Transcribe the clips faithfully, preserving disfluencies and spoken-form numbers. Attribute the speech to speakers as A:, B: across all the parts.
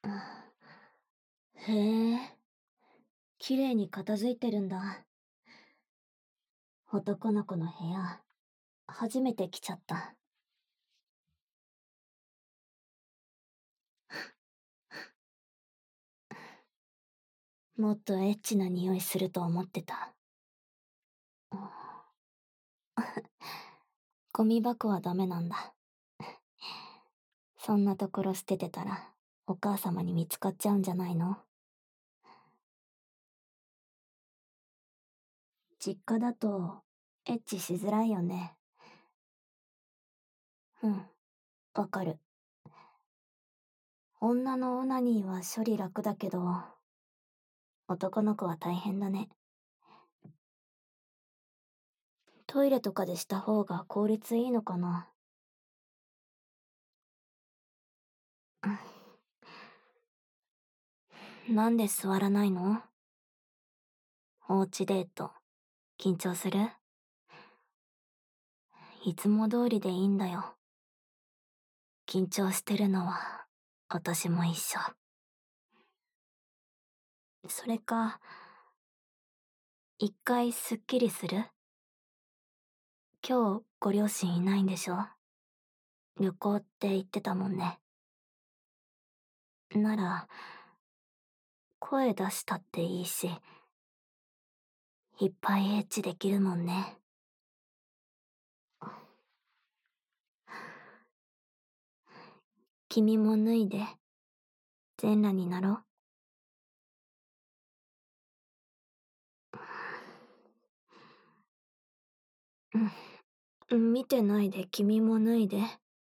A: へえ、綺麗に片付いてるんだ。男の子の部屋、初めて来ちゃった。もっとエッチな匂いすると思ってた。ゴミ箱はダメなんだ。そんなところ捨ててたら、お母様に見つかっちゃうんじゃないの？実家だと、エッチしづらいよね。うん、わかる。女のオナニーは処理楽だけど、男の子は大変だね。トイレとかでした方が効率いいのかな。なんで座らないの？おうちデート、緊張する？いつも通りでいいんだよ。緊張してるのは、私も一緒。それか、一回すっきりする？今日ご両親いないんでしょ？旅行って言ってたもんね。なら、声出したっていいし、いっぱいエッチできるもんね。君も脱いで、全裸になろう。うん、見てないで君も脱いで。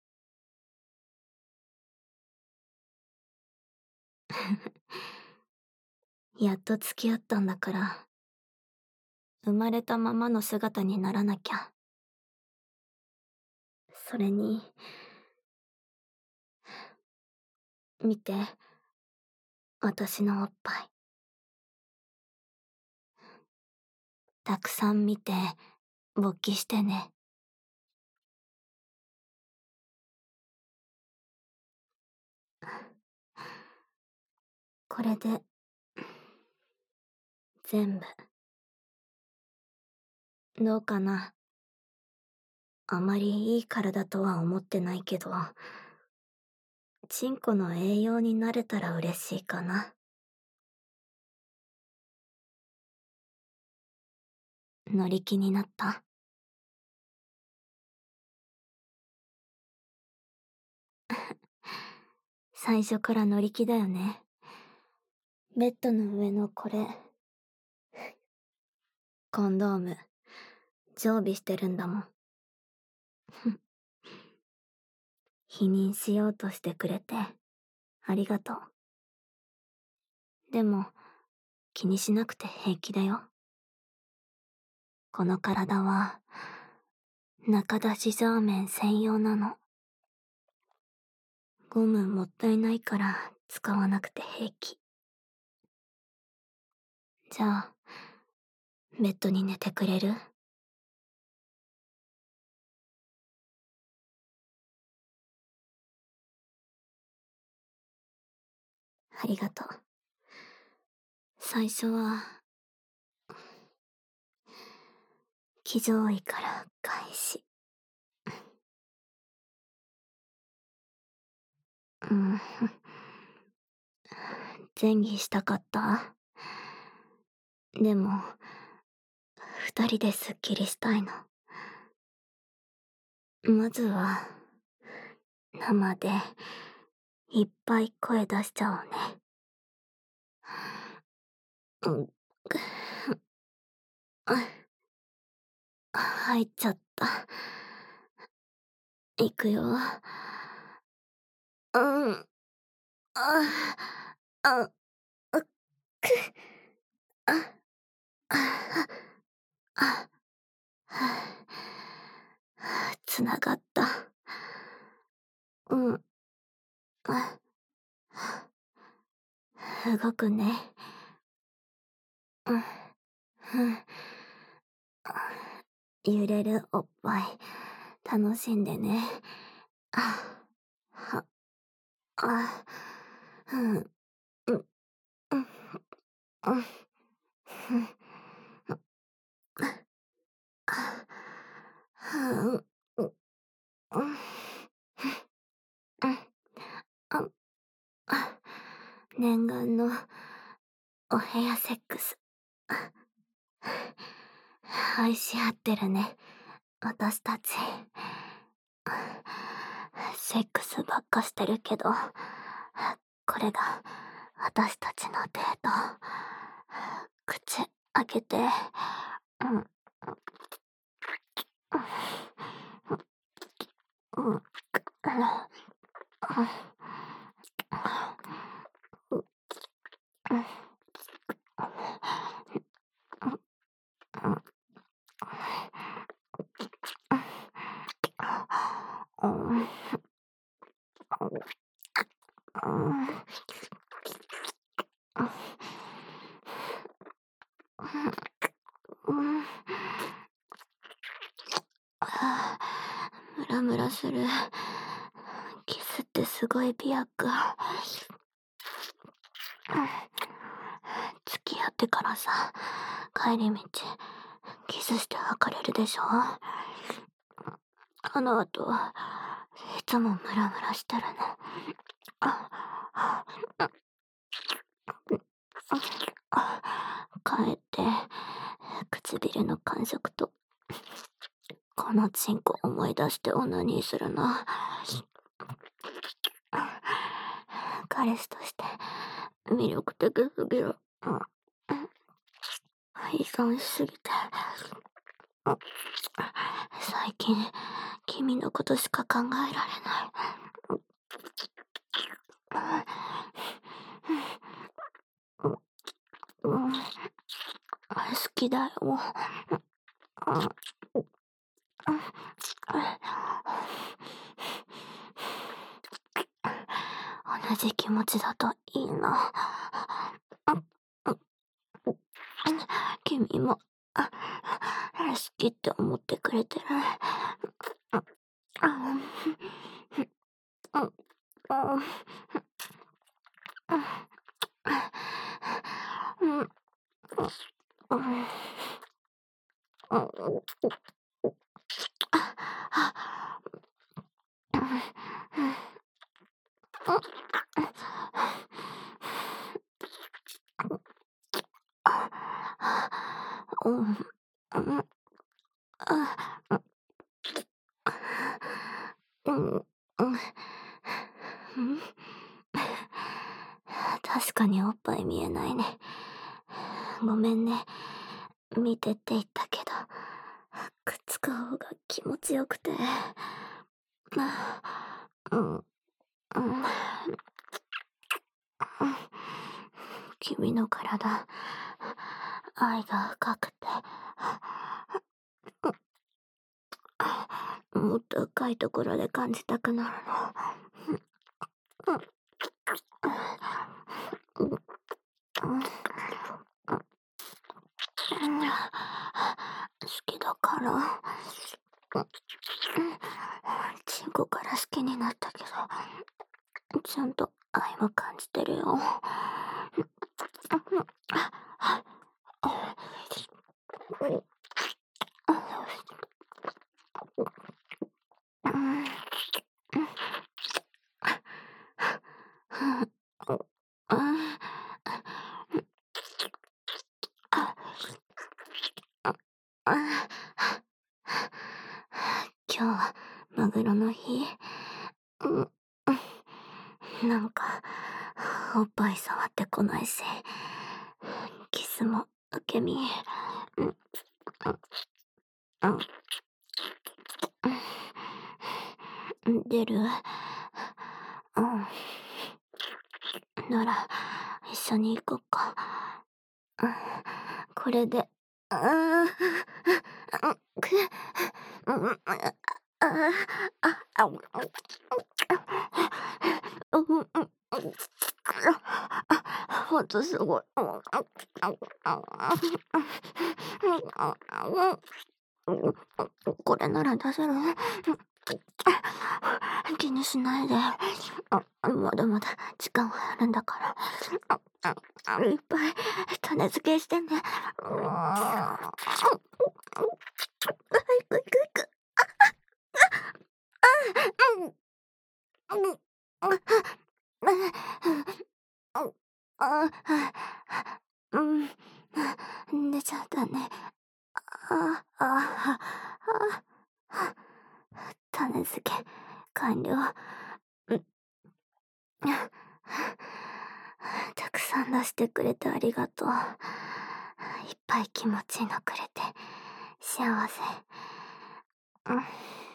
A: やっと付き合ったんだから、生まれたままの姿にならなきゃ。それに、見て、私のおっぱい。たくさん見て、勃起してね。これで、全部。どうかな。あまりいい体とは思ってないけど、チンコの栄養になれたら嬉しいかな。乗り気になった？最初から乗り気だよね。ベッドの上のこれ。コンドーム、常備してるんだもん。否認しようとしてくれて、ありがとう。でも、気にしなくて平気だよ。この体は、中出しザーメン専用なの。ゴムもったいないから使わなくて平気。じゃあ、ベッドに寝てくれる？ありがとう。最初は、騎乗位から開始。うん。前儀したかった？でも、二人ですっきりしたいの。まずは、生で、いっぱい声出しちゃおうね。うん。入っちゃった。いくよ。うん。あ、あ、あ、く、あ、あ、あ、つながった。うん。あ、動くね。うん。うん。揺れるおっぱい、楽しんでね。あ、は、あ、 うん、うん、うん、うん、うん、あ、うん、うん、うん、あ、あ、念願のお部屋セックス。愛し合ってるね、私たち。セックスばっかしてるけど、これが私たちのデート。口開けて、うん、うん、うん、うん、うん、ムラムラする。キスってすごい美薬。付き合ってからさ、帰り道、キスして別れるでしょ。あの後、いつもムラムラしてるの。あ、帰って、唇の感触と、このチンコ思い出してオナニーするな。彼氏として魅力的すぎる。依存しすぎて。最近、君のことしか考えられない。うん、好きだよ。同じ気持ちだといいな。君も好きって思ってくれてる。うん、うん、うん、確かにおっぱい見えないね。ごめんね。見てって言ったけど、くっつく方が気持ちよくて。うん、うん、君の体、愛が深くて、もっと深いところで感じたくなるの。好きだから。チンコから好きになったけど、ちゃんと愛も感じてるよ。今日はマグロの日。なんか、おっぱい触ってこないし、キスも受け身。出る？うん。なら、一緒に行こっか。これで、ああ、く、うん、ああ、あ、あ、うん、うん、ほんとすごい。これなら出せる。 気にしないで。あ、まだまだ時間はあるんだから。あ、あ、あいっぱい種付けしてね。うーん。あ、あ、いくいくいく。うん。うん。あ、あ、あ、あ、うん。寝ちゃったね。ああ、ああ、あ、種付け完了。うん。たくさん出してくれてありがとう。いっぱい気持ちいいのくれて幸せ。うん。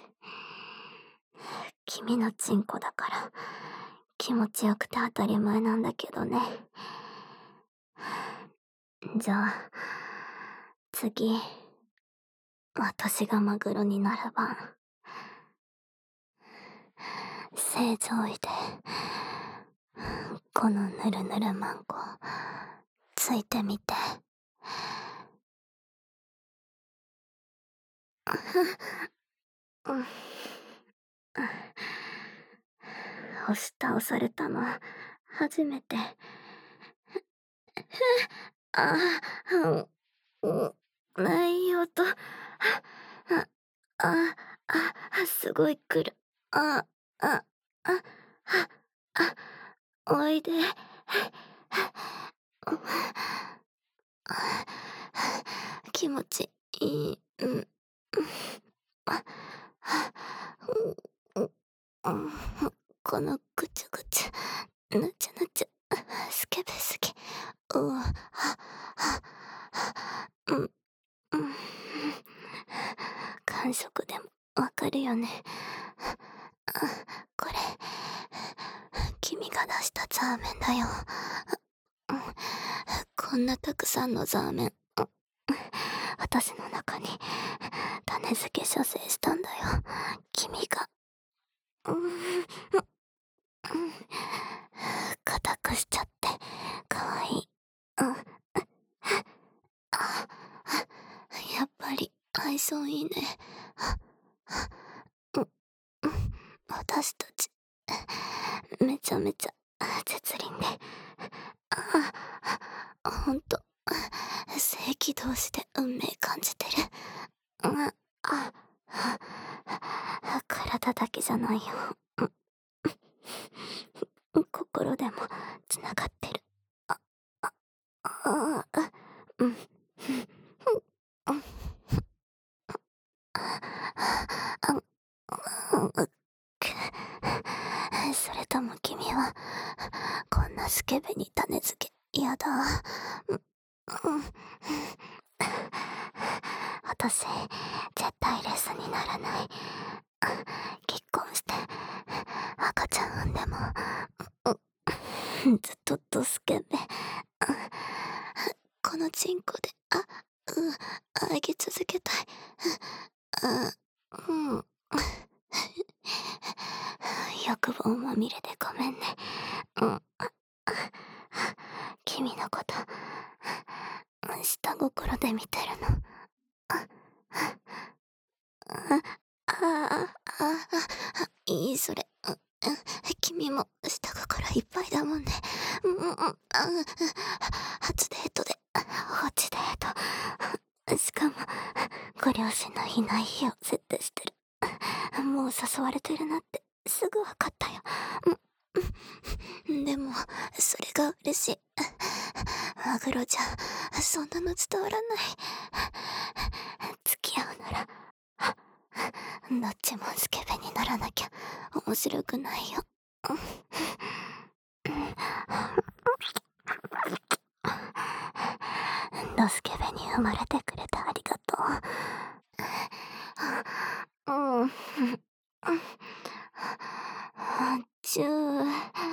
A: 君のチンコだから気持ちよくて当たり前なんだけどね。じゃあ次、私がマグロになる番。正常位でこのぬるぬるマンコついてみて。うん。押し倒されたの初めて。ああ、うん、うん、いい音。あ、あ、あ、あ、すごい来る。あ、あ、あ、あ、あ、おいで。気持ちいい。うん。あ、うん、うん、このぐちゅぐちゅ、ぬちゅぬちゅ、スケベすぎ。うわ、は、は、うん、うん。感触でもわかるよね。これ、君が出したザーメンだよ。こんなたくさんのザーメン、私の中に種付け射精したんだよ。君が。うん。固くしちゃってかわいい。うん。あ、やっぱり愛想いいね。うん、私たちめちゃめちゃ絶倫で、あ、ほんと正規同士で運命感じてる。うん、あ、体だけじゃないよ。心でもつながってる。あ、あ、あ、うん。それとも君はこんなスケベに種付けやだ。うん、うん、私絶対レスにならない。結婚して赤ちゃん産んでも、うん、ずっとドスケベ。このチンコで、あ、うん、あげ続けたい。あ、うん。欲望まみれでごめんね。うん。君のこと、下心で見てるの。あ、あ、あ、あ、あ、いい、それ。うん、君も下心いっぱいだもんね。うん、うん、あ、初デートで、放置デート。しかも、ご両親のいない日を設定してる。もう誘われてるなってすぐわかったよ。うん、でも、それが嬉しい。マグロじゃ、そんなの伝わらない。付き合うなら、どっちもスケベにならなきゃ面白くないよ。ドスケベに生まれてくれてありがとう。うん。チュー。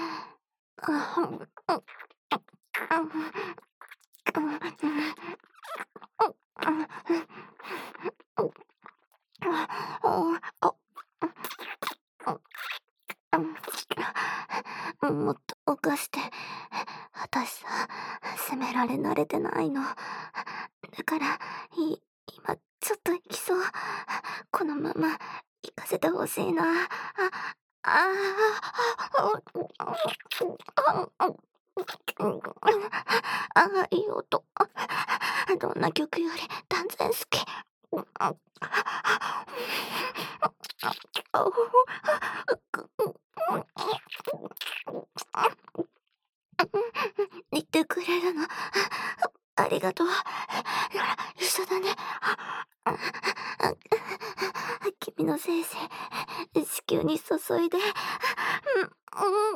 A: もっと犯して。私さ、責められ慣れてないの。だから、い、今、ちょっと行きそう。このまま、行かせてほしいな。あ、 ああ、いい音。どんな曲より断然好き。言ってくれるのありがとう。ほら、一緒だね。君の精子、子宮に注いで。うん、うん、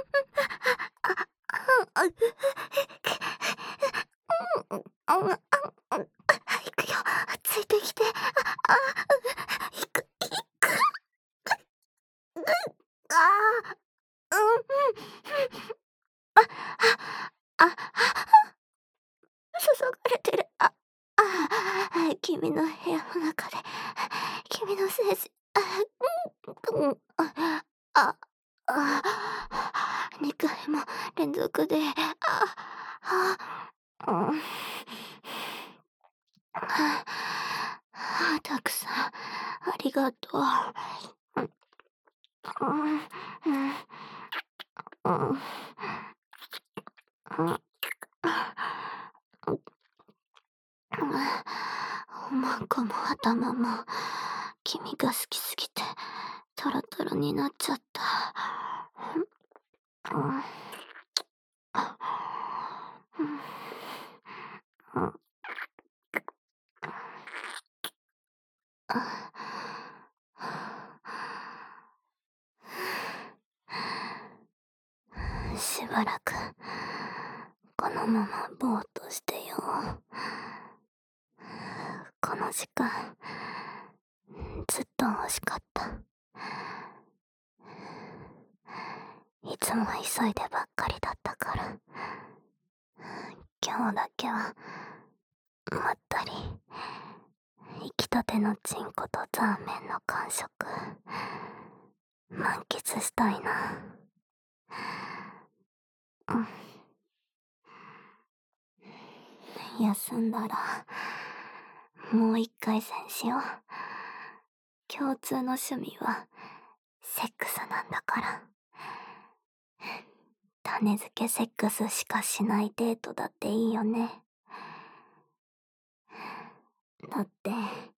A: 行くよ。ついてきて。あ、行く、行く。ああ、うん、あ、あ、注がれてる。あ、あ、君の部屋の中で、君の精子、あ、うん、あ、あ、あ、にかいも連続で、あ、あ、うん。ああ、たくさんありがとう。うん、うん、うん、うん、うん。おまんこも頭も君が好きすぎてトロトロになっちゃった。うん、うん、うん、しばらくこのままぼーっとしてよう。この時間ずっと欲しかった。いつも急いでばっかりだったから、今日だけはまったり生きたてのチンコとザーメンの感触満喫したいな。うん、休んだらもう一回戦しよう。共通の趣味はセックスなんだから。種付けセックスしかしないデートだっていいよね。だって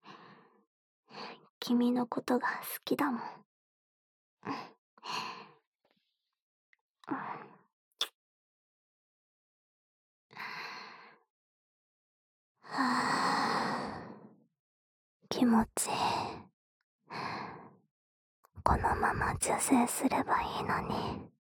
A: 君のことが好きだもん。はあ、気持ちいい。このまま受精すればいいのに。